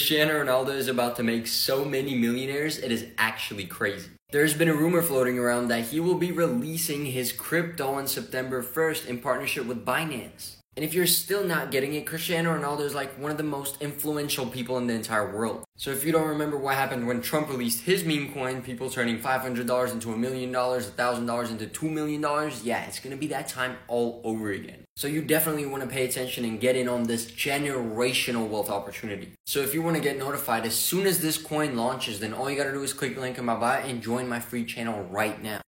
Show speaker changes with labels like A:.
A: Cristiano Ronaldo is about to make so many millionaires, it is actually crazy. There's been a rumor floating around that he will be releasing his crypto on September 1st in partnership with Binance. And if you're still not getting it, Cristiano Ronaldo is like one of the most influential people in the entire world. So if you don't remember what happened when Trump released his meme coin, people turning $500 into $1 million, $1,000 into $2 million, yeah, it's gonna be that time all over again. So you definitely want to pay attention and get in on this generational wealth opportunity. So if you want to get notified as soon as this coin launches, then all you gotta do is click the link in my bio and join my free channel right now.